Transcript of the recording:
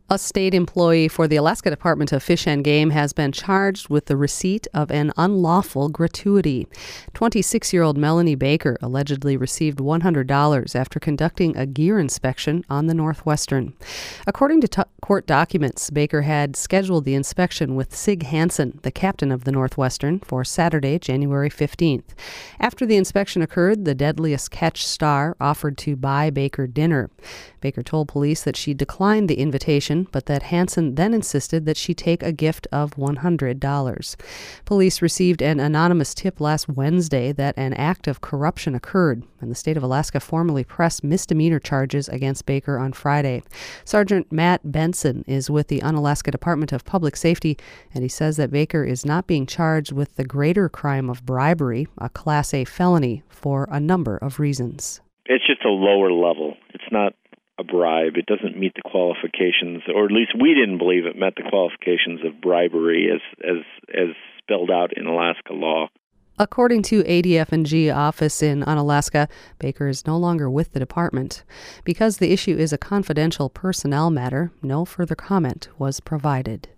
A state employee for the Alaska Department of Fish and Game has been charged with the receipt of an unlawful gratuity. 26-year-old Melanie Baker allegedly received $100 after conducting a gear inspection on the Northwestern. According to court documents, Baker had scheduled the inspection with Sig Hansen, the captain of the Northwestern, for Saturday, January 15th. After the inspection occurred, the Deadliest Catch star offered to buy Baker dinner. Baker told police that she declined the invitation, but that Hansen then insisted that she take a gift of $100. Police received an anonymous tip last Wednesday that an act of corruption occurred, and the state of Alaska formally pressed misdemeanor charges against Baker on Friday. Sergeant Matt Benson is with the Unalaska Department of Public Safety, and he says that Baker is not being charged with the greater crime of bribery, a Class A felony, for a number of reasons. It's just a lower level. It's not a bribe. It doesn't meet the qualifications, or at least we didn't believe it met the qualifications of bribery as spelled out in Alaska law. According to ADF&G office in Unalaska, Baker is no longer with the department. Because the issue is a confidential personnel matter, no further comment was provided.